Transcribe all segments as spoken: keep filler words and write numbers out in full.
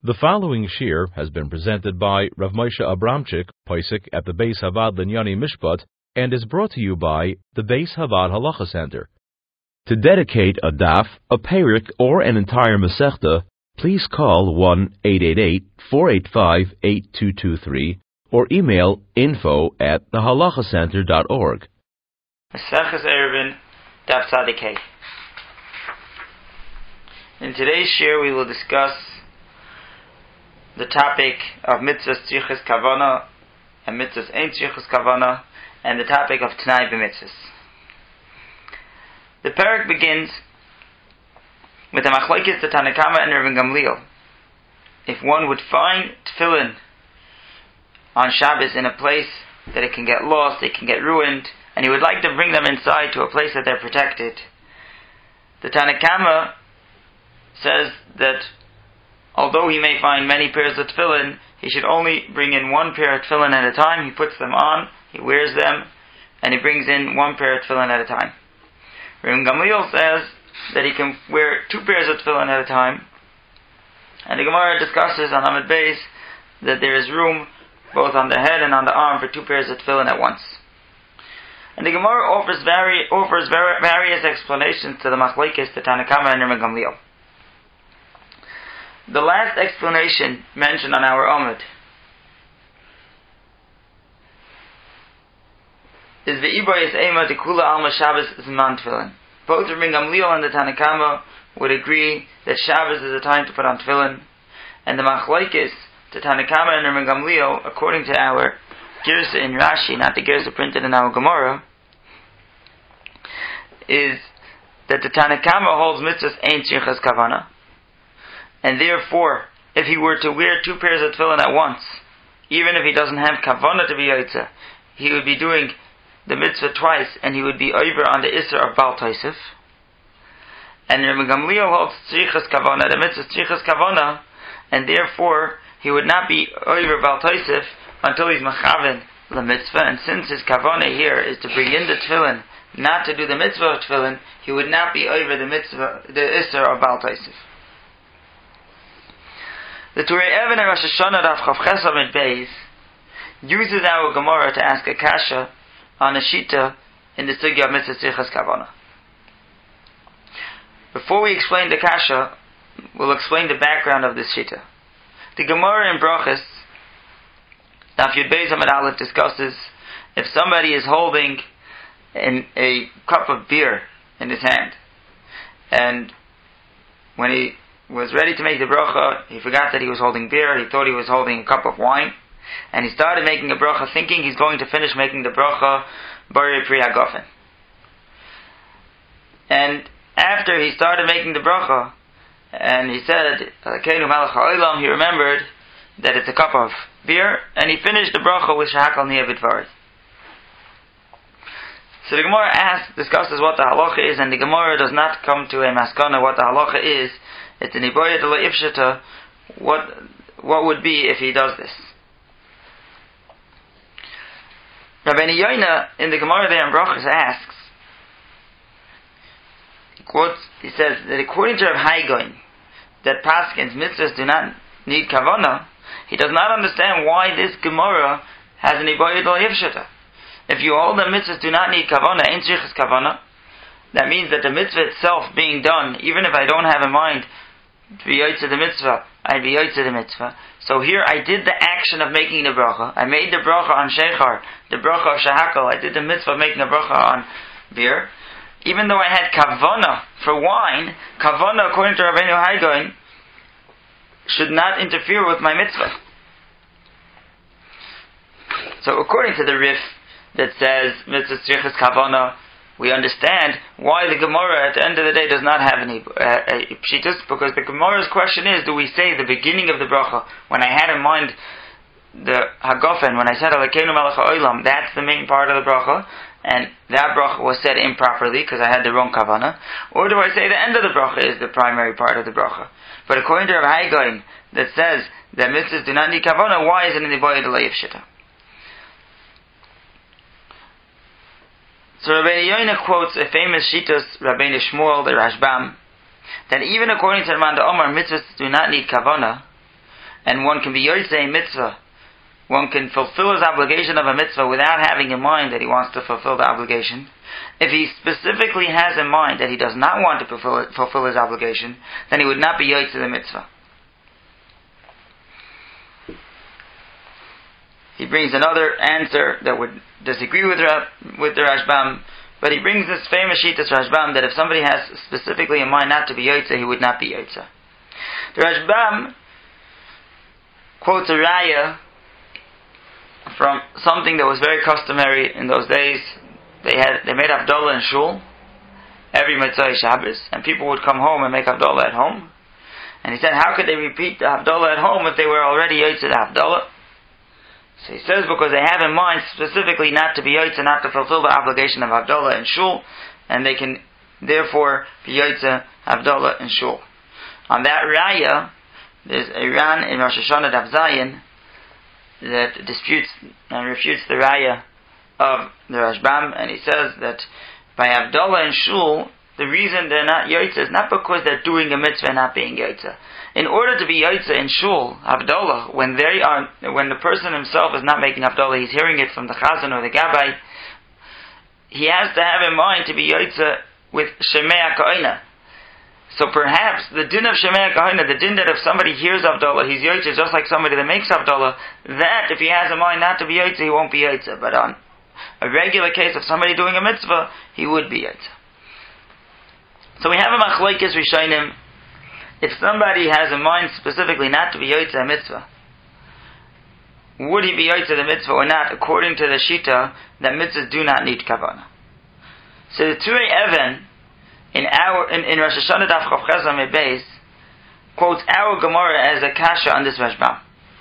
The following shir has been presented by Rav Moshe Abramchik, Poisek at the Beis Havad Linyani Mishpat, and is brought to you by the Beis Havad Halacha Center. To dedicate a daf, a perik, or an entire masechta, please call one eight eight eight, four eight five, eight two two three or email info at thehalachacenter dot org. Maseches Eruvin, Daf Tzadik Hey. In today's shir, we will discuss the topic of mitzvahs tzrichas kavana and mitzvahs ein tzrichas kavana, and the topic of t'nai b'mitzvahs. The parak begins with the machlokes to Tanna Kama and Rav Gamliel. If one would find tefillin on Shabbos in a place that it can get lost, it can get ruined, and he would like to bring them inside to a place that they're protected, the Tanna Kama says that although he may find many pairs of tefillin, he should only bring in one pair of tefillin at a time. He puts them on, he wears them, and he brings in one pair of tefillin at a time. Rav Gamliel says that he can wear two pairs of tefillin at a time, and the Gemara discusses on Amud Beis that there is room both on the head and on the arm for two pairs of tefillin at once. And the Gemara offers, vari- offers var- various explanations to the machlokes to Tanna Kama and Rav Gamliel. The last explanation mentioned on our Amud is the Ibayis Ema de Kula Alma Shabbos Zman Tefillin. Both Rav Gamliel and the Tanna Kama would agree that Shabbos is a time to put on tefillin, and the machlokes to Tanna Kama and Rav Gamliel, according to our Girsa in Rashi, not the Girsa printed in our Gemara, is that the Tanna Kama holds mitzvahs ein tzrichas kavana, and therefore, if he were to wear two pairs of tefillin at once, even if he doesn't have kavana to be yotze, he would be doing the mitzvah twice, and he would be over on the Isser of Baal Tosef. And Rav Gamliel holds tzrichas kavana, the mitzvah tzrichas kavana, and therefore he would not be over Baal Tosef until he's machaven the mitzvah. And since his kavana here is to bring in the tefillin, not to do the mitzvah of tefillin, he would not be over the mitzvah, the Isser of Baal Tosef. The Turei Even and Rosh Hashanah Daf Chav Ches Amud Beis uses our Gemara to ask a kasha on a shita in the sugya of mitzvah tzrichas kavana. Before we explain the kasha, we'll explain the background of this shita. The Gemara in Brachos Daf Yud Beis Amud Aleph discusses if somebody is holding in a cup of beer in his hand, and when he was ready to make the bracha, he forgot that he was holding beer, he thought he was holding a cup of wine, and he started making a bracha thinking he's going to finish making the bracha Borei Pri HaGofen. And after he started making the bracha, and he said, Keinu Melech HaOlam, he remembered that it's a cup of beer, and he finished the bracha with Shehakal Niyeh B'Dvarai. So the Gemara asks, discusses what the halacha is, and the Gemara does not come to a maskana what the halacha is. It's an iboya de la ifshata, what what would be if he does this. Rabbeinu Yoina in the Gemara there in Brachos asks, he quotes, he says that according to Rav Haigoin, that paskins mitzvahs do not need kavana, he does not understand why this Gemara has an iboya de la ifshata. If you hold that mitzvahs do not need kavana, ein tzrichas kavana, that means that the mitzvah itself being done, even if I don't have in mind to be yotze the mitzvah, I'd be yotze the mitzvah. So here I did the action of making the bracha. I made the bracha on shechar, the bracha of shehakal. I did the mitzvah of making the bracha on beer. Even though I had kavana for wine, kavana according to Rabbeinu Haigoin should not interfere with my mitzvah. So according to the Rif that says mitzvah tzrichas kavana, we understand why the Gemara at the end of the day does not have any uh, pshitus, because the Gemara's question is, do we say the beginning of the bracha, when I had in mind the Hagofen, when I said Elokeinu Melech HaOlam, that's the main part of the bracha, and that bracha was said improperly because I had the wrong kavana, or do I say the end of the bracha is the primary part of the bracha? But according to Rav Haigoin that says that mitzvahs do not need kavana, why is it in the Boya de la Yifshita? So Rabbeinu Yoina quotes a famous shitas Rabbeinu Shmuel the Rashbam, that even according to Raman the Omar, mitzvahs do not need kavana, and one can be yotzei mitzvah, one can fulfill his obligation of a mitzvah without having in mind that he wants to fulfill the obligation. If he specifically has in mind that he does not want to fulfill, it, fulfill his obligation, then he would not be yotzei the mitzvah. He brings another answer that would disagree with with the Rashbam, but he brings this famous Shitas Rashbam that if somebody has specifically in mind not to be yotzei, he would not be yotzei. The Rashbam quotes a raya from something that was very customary in those days. They had they made Havdalah in shul every Motzei Shabbos, and people would come home and make Havdalah at home. And he said, how could they repeat the Havdalah at home if they were already yotzei the Havdalah? So he says because they have in mind specifically not to be yotzei, not to fulfill the obligation of Havdalah in shul, and they can therefore be yotzei Havdalah in shul. On that raya, there's a Ran in Rosh Hashanah Daf Zayin that disputes and refutes the raya of the Rashbam, and he says that by Havdalah in shul, the reason they're not yotzei is not because they're doing a mitzvah and not being yotzei. In order to be yotzei in shul, Havdalah, when they are, when the person himself is not making Havdalah, he's hearing it from the Chazan or the Gabbai, he has to have in mind to be yotzei with Shemei HaKoinah. So perhaps the din of Shemei HaKoinah, the din that if somebody hears Havdalah, he's yotzei just like somebody that makes Havdalah, that if he has in mind not to be yotzei, he won't be yotzei. But on a regular case of somebody doing a mitzvah, he would be yotzei. So we have a machlokes rishonim. If somebody has in mind specifically not to be yotzei a mitzvah, would he be yotzei the mitzvah or not, according to the shita that mitzvahs do not need kavanah. So the Turei Even in our in, in Rosh Hashanah Daf Chav Ches Amud Beis quotes our Gemara as a kasha on this Rashbam.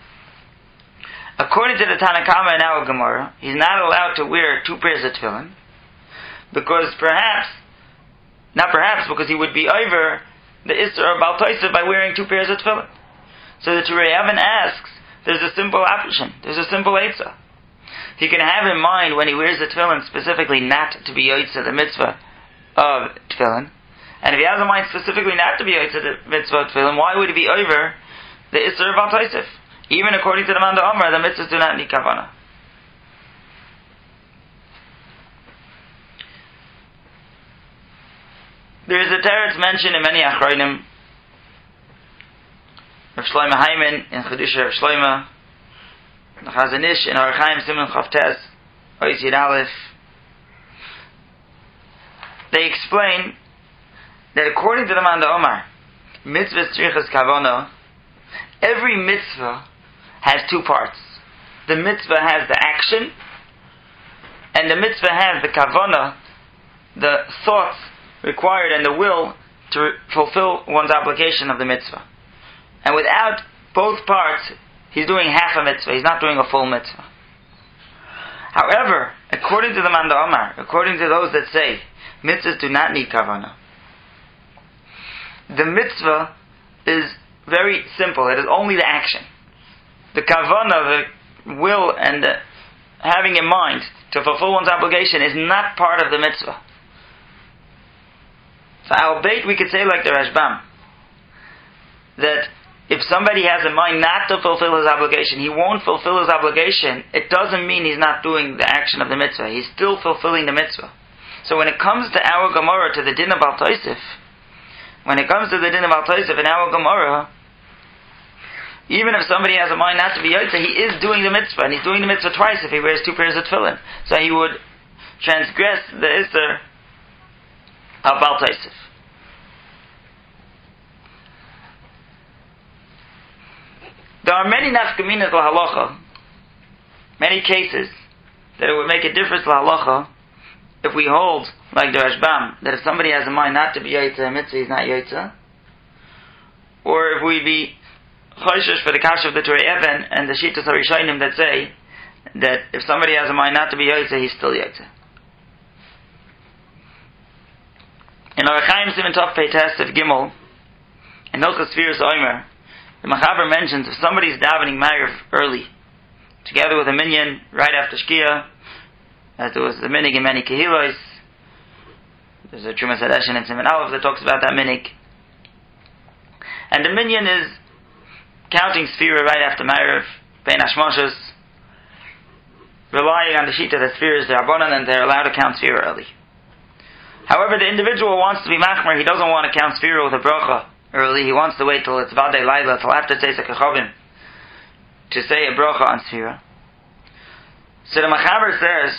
According to the Tanna Kama in our Gemara, he's not allowed to wear two pairs of tefillin because perhaps, not perhaps, because he would be over the Isser of Baal Tosef by wearing two pairs of tefillin. So the Turei Even asks, there's a simple option, there's a simple eitzah. He can have in mind when he wears the tefillin specifically not to be yotzei the mitzvah of tefillin, and if he has in mind specifically not to be yotzei the mitzvah of tefillin, why would he be over the Isser of Baal Tosef? Even according to the Manda Omer, the mitzvahs do not need kavanah. There is a teretz mentioned in many achronim. Rav Shlomo Hyman in Chedusha Rav Shlomo, the Chazon Ish in Orach Chaim Siman Chavtes, Ois Yud Aleph. They explain that according to the Manda Omer, mitzvahs tzrichas kavanah, every mitzvah has two parts. The mitzvah has the action, and the mitzvah has the kavanah, the thoughts required and the will to re- fulfill one's obligation of the mitzvah. And without both parts, he's doing half a mitzvah. He's not doing a full mitzvah. However, according to the Manda Omer, according to those that say mitzvahs do not need kavanah, the mitzvah is very simple. It is only the action. The kavanah, the will, and the having in mind to fulfill one's obligation is not part of the mitzvah. So our bait, we could say like the Rashbam, that if somebody has in mind not to fulfill his obligation, he won't fulfill his obligation. It doesn't mean he's not doing the action of the mitzvah. He's still fulfilling the mitzvah. So when it comes to our Gemara, to the din of Baal Tosef, when it comes to the din of Baal Tosef in our Gemara, even if somebody has a mind not to be yotzei, he is doing the mitzvah, and he's doing the mitzvah twice if he wears two pairs of tefillin. So he would transgress the Isser of Baal Tosef. There are many nafkaminas l'halacha, many cases that it would make a difference l'halacha if we hold, like the Rashbam, that if somebody has a mind not to be yotzei a mitzvah, he's not yotzei, or if we be choishish for the kasha of the Turei Even and the Shitas HaRishonim that say that if somebody has a mind not to be yotzei, he's still yotzei. In Orach Chaim Siman Tov Pei Tes of Gimel, in Hilchos Sfiras Omer, the Machaber mentions if somebody's davening Ma'ariv early, together with a minyan right after Shkia, as there was the minig in many kehilos, there's a Trumas Hadeshin in Siman Aleph that talks about that minig, and the minyan is counting Sfira right after Ma'ariv, Bein Hashmashos, relying on the Shita that Sfira is the Rabbanan and they're allowed to count Sfira early. However, the individual wants to be Machmer, he doesn't want to count Sfira with a Bracha early, he wants to wait till it's Vadei Laila, till after Tzeisak HaChavim, to say a Bracha on Sfira. So the Machaber says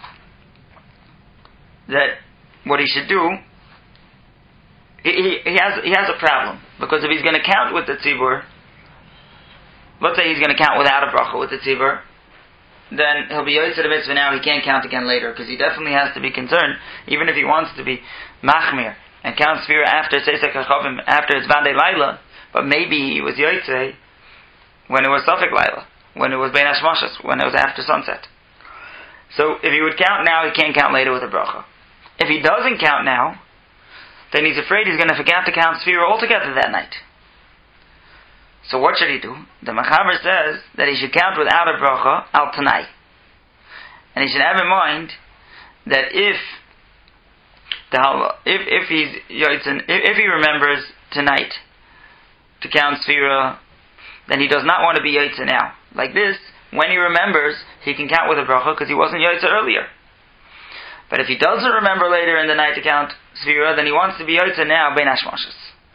that what he should do, he, he, he has he has a problem, because if he's going to count with the Tzibur, let's say he's going to count without a Bracha with the Tzibur, then he'll be Yotzei the mitzvah now, he can't count again later, because he definitely has to be concerned, even if he wants to be Machmir, and count Sfira after Tzeisak HaChavim, after it's Vadei Laila, but maybe he was Yotzei when it was Safek Laila, when it was Bein Hashmashos, when it was after sunset. So if he would count now, he can't count later with a Bracha. If he doesn't count now, then he's afraid he's going to forget to count Sfira altogether that night. So what should he do? The Machaber says that he should count without a Bracha al Tanai. And he should have in mind that if the if if he's Yotzin, if, if he remembers tonight to count Sfira, then he does not want to be Yotzin now. Like this, when he remembers, he can count with a Bracha because he wasn't Yotzin earlier. But if he doesn't remember later in the night to count Sfira, then he wants to be Yotzin now, Bein Hashmashos.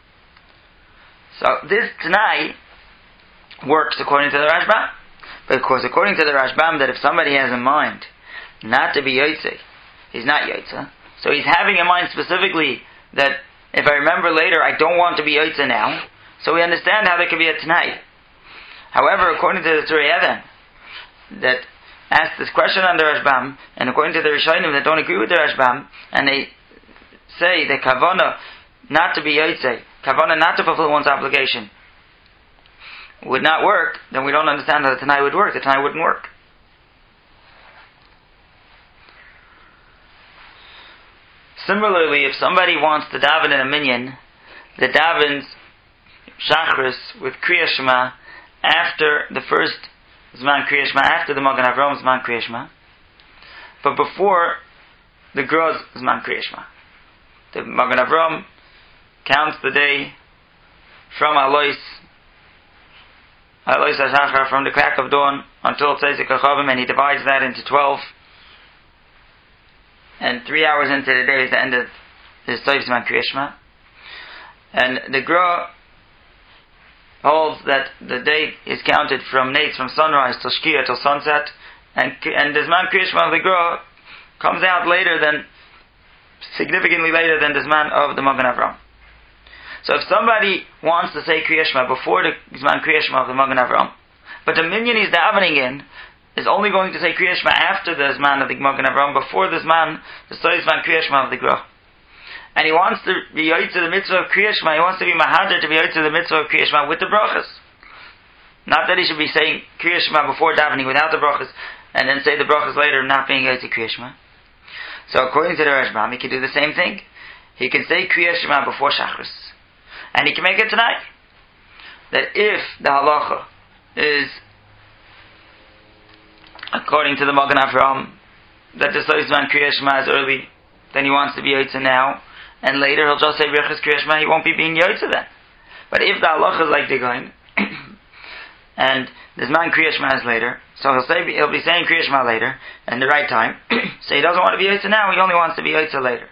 So this Tanai works according to the Rashbam. But of course, according to the Rashbam, that if somebody has in mind not to be Yotzei, he's not Yotzei. So he's having in mind specifically that if I remember later, I don't want to be Yotzei now. So we understand how there could be a Tanai. However, according to the Turei Even, that asked this question on the Rashbam, and according to the Rishonim that don't agree with the Rashbam, and they say that Kavana not to be Yotzei, Kavana not to fulfill one's obligation, would not work, then we don't understand how the Tanai would work. The Tanai wouldn't work. Similarly, if somebody wants to daven in a minyan, the davens Shachris with Kriya Shema after the first Zman Kriya Shema, after the Magen Avraham Zman Kriya Shema, but before the Groz Zman Kriya Shema. The Magen Avraham counts the day from Alois Alois HaShachar, from the crack of dawn until Tzeisak HaChavim, and he divides that into twelve. And three hours into the day is the end of the Soif Zman Kriya Shema. And the Gra holds that the day is counted from Nates, from sunrise till Shkia, till sunset, and and the Zman Kriya Shema of the Gra comes out later than, significantly later than the Zman of the Magen Avraham. So if somebody wants to say Kriya Shema before the Zman Kriya Shema of the Magen Avraham, but the minyan he's davening in is only going to say Kriya Shema after the Zman of the Magen Avraham, before the Zman, the Soy Zman Kriya Shema of the Gra. And he wants to be Yotzei the mitzvah of Kriya Shema, he wants to be Mahadir to be Yotzei the mitzvah of Kriya Shema with the brachas. Not that he should be saying Kriya Shema before davening without the brachas, and then say the brachas later not being Yotzei Kriya Shema. So according to the Rashbam, he can do the same thing. He can say Kriya Shema before Shachris. And he can make it tonight. That if the halacha is according to the Magen Avraham, that the Soif Zman Kriya Shema is early, then he wants to be Yotzei now, and later he'll just say Birchas Kriya Shema, he won't be being Yotzei then. But if the halacha is like the Goin, and the Zman Kriya Shema is later, so he'll say he'll be saying Kriya Shema later, and the right time, so he doesn't want to be Yotzei now, he only wants to be Yotzei later.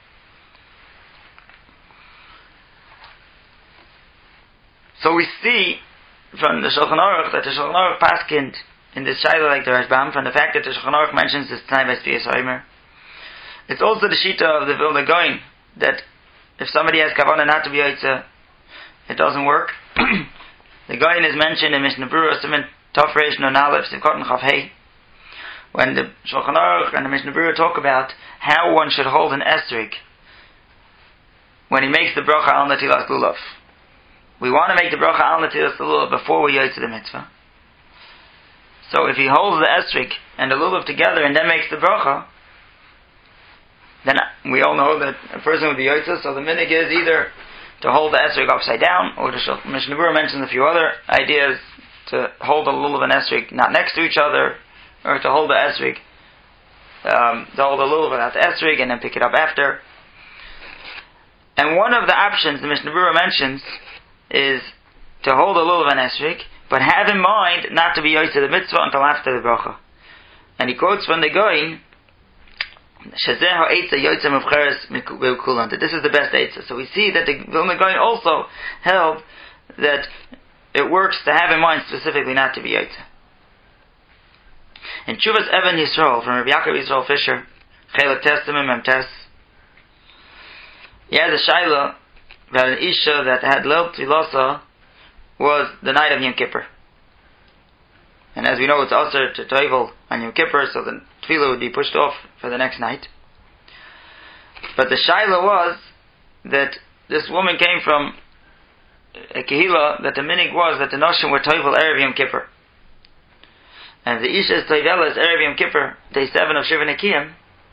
So we see from the Shulchan Aruch that the Shulchan Aruch paskind in this Shaila like the Rashbam, from the fact that the Shulchan Aruch mentions this time by Sfiyas Omer. It's also the Shita of the Vilna Gaon that if somebody has kavanah not to be Yotzei, it doesn't work. The Gaon is mentioned in Mishnah Berurah Siman Tov Reish Nun Aleph Sivkot Chav Hei, when the Shulchan Aruch and the Mishnah Berurah talk about how one should hold an esrog when he makes the bracha al natilas lulav. We want to make the bracha al natilas lulav before we Yotzei the mitzvah. So if he holds the esrog and the lulav together and then makes the bracha, then we all know that a person would be Yotzei. So the minig is either to hold the esrog upside down, or the Mishnah Berurah mentions a few other ideas, to hold the lulav and esrog not next to each other, or to hold the esrog, um, to hold the lulav without the esrog and then pick it up after. And one of the options the Mishnah Berurah mentions is to hold a lulav and esrik, but have in mind not to be yoytze the mitzvah until after the bracha. And he quotes from the Goin, Shazeh ha'etza yoytze mevcheres mekulan, that this is the best etza. So we see that the Vilna Goin also held that it works to have in mind specifically not to be yoytze. In Chuvas Even Yisrael, from Rabbi Yaakov Yisrael Fisher, Chelek Testament Mem Tes, he has a shaila about an isha that had Leil Tvilasa was the night of Yom Kippur. And as we know, it's also to toivel on Yom Kippur, so the tefillah would be pushed off for the next night. But the shaila was that this woman came from a kehila that the minig was that the noshim were toivel erev Yom Kippur. And the isha is toivel is erev Yom Kippur, day seven of Shiva Nekiyim.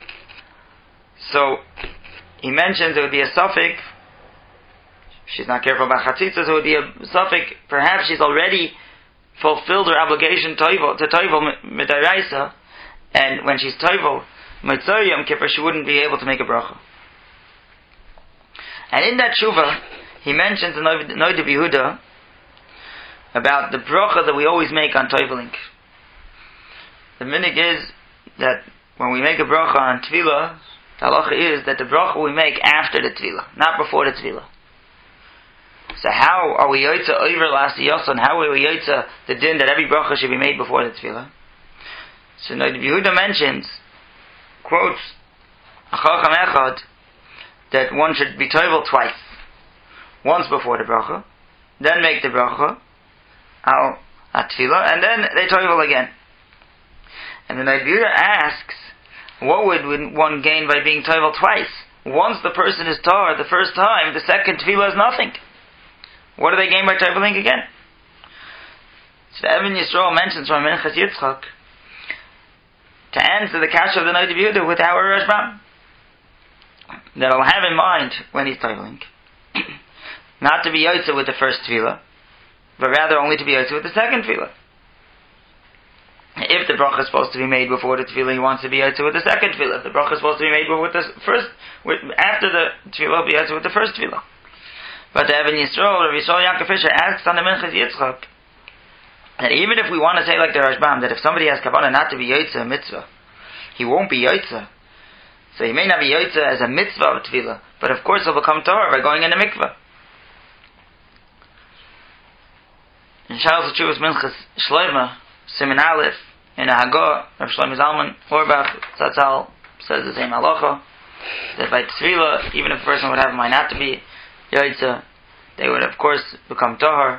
So he mentions it would be a suffix. She's not careful about chatzitzas, it would be a suffix. Perhaps she's already fulfilled her obligation to toivel midaraisa, and when she's toivel mitzvah Yom Kippur, she wouldn't be able to make a bracha. And in that tshuva, he mentions in Noid of Yehuda about the bracha that we always make on toiveling. The minig is that when we make a bracha on tefillah, the halacha is that the bracha we make after the tefillah, not before the tefillah. So how are we yoytze over last yoson? How are we yoytze the din that every bracha should be made before the tefillah? So Noid Yehuda mentions, quotes a chacham echad, that one should be toivel twice, once before the bracha, then make the bracha al tefillah, and then they toivel again. And the Noid Yehuda asks, what would one gain by being toivel twice? Once the person is tar the first time, the second tefillah is nothing. What do they gain by toiveling again? So Even Yisrael mentions from Minchas Yitzchak to answer the kasha of the Noid Yehuda with our Rashbam, that I'll have in mind when he's toiveling not to be yotze with the first tefillah, but rather only to be yotze with the second tefillah. If the bracha is supposed to be made before the tefillah, he wants to be yotze with the second tefillah. If the bracha is supposed to be made with the first, with, after the tefillah, be yotze with the first tefillah. But the Even Yisrael, Rabbi Yisrael Yaakov Fisher asks on the Minchas Yitzchak that even if we want to say like the Rashbam, that if somebody has kavanah not to be yotze a mitzvah, he won't be yotze. So he may not be yotze as a mitzvah of tefillah, but of course he'll become tahor by going in the mikveh. In Shalos Tshuvas Minchas Shloimeh, Siman Aleph, in a Hagah, Rav Shlomo Zalman Auerbach Zatzal says the same halacha, that by tefillah, even if a person would have a mind not to be yotze, they would of course become tahor.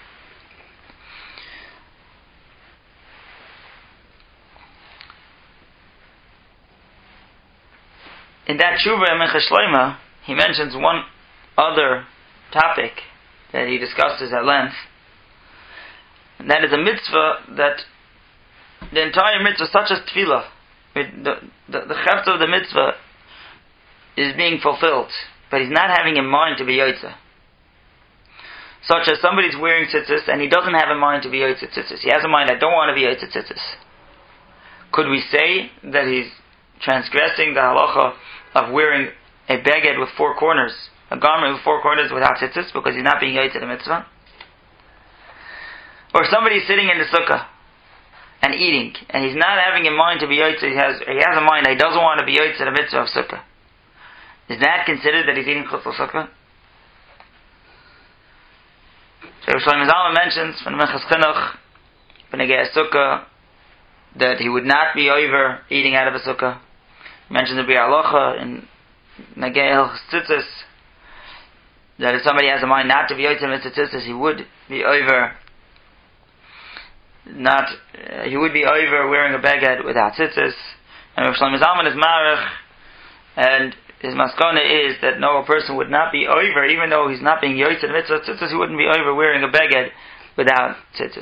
In that tshuva in Minchas Shloimeh, he mentions one other topic that he discusses at length, and that is a mitzvah that the entire mitzvah, such as tefillah, the the, the chefz of the mitzvah is being fulfilled, but he's not having in mind to be yotze. Such as somebody's wearing tzitzis and he doesn't have in mind to be yotze tzitzis. He has in mind, I don't want to be yotze tzitzis. Could we say that he's transgressing the halacha of wearing a beged with four corners, a garment with four corners without tzitzis, because he's not being yotze the mitzvah? Or somebody's sitting in the sukkah and eating, and he's not having in mind to be yotze, he has, he has in mind that he doesn't want to be yotze the mitzvah of sukkah. Is that considered that he's eating chutz l'sukkah? So Rav Shlomo Zalman mentions from the Minchas Chinuch, B'negei Sukkah, that he would not be over eating out of a sukkah. He mentions the Biur Halacha in Negei Tzitzis, that if somebody has a mind not to be yotze mitzvah tzitzis, he would be over not, uh, he would be over wearing a beged without tzitzis. And Rav Shlomo Zalman is marich, and his maskana is that no, a person would not be over, even though he's not being yotze in mitzvah tzitzis, he wouldn't be over wearing a beged without tzitzis.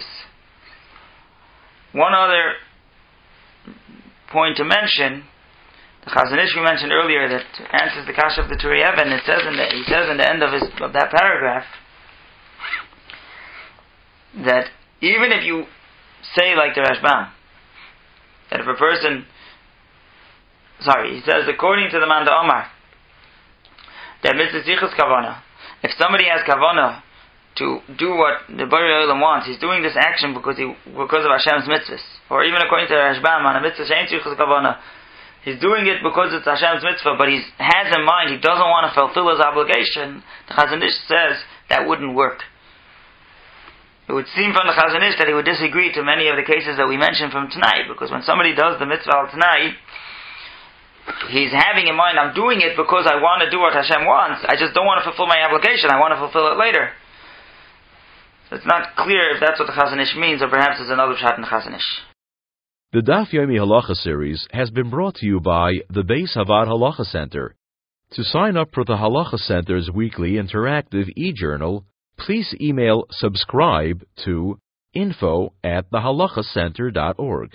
One other point to mention, the Chazon Ish we mentioned earlier that answers the kasha of the Turei Even, it says in the, he says in the end of his of that paragraph that even if you say like the Rashbam, that if a person Sorry, he says according to the Manda Omar that mitzvah zichus kavana, if somebody has kavana to do what the Borei Olam wants. He's doing this action because he because of Hashem's mitzvahs, or even according to Rashbam on a mitzvah she'ein tzrichas kavana. He's doing it because it's Hashem's mitzvah, but he has in mind he doesn't want to fulfill his obligation. The Chazon Ish says that wouldn't work. It would seem from the Chazon Ish that he would disagree to many of the cases that we mentioned from tonight, because when somebody does the mitzvah tonight, he's having in mind, I'm doing it because I want to do what Hashem wants. I just don't want to fulfill my obligation. I want to fulfill it later. So it's not clear if that's what the Chazon Ish means, or perhaps there's another pshat in the Chazon Ish. The Daf Yomi Halacha series has been brought to you by the Beis Havad Halacha Center. To sign up for the Halacha Center's weekly interactive e-journal, please email subscribe to info at the halacha center dot org.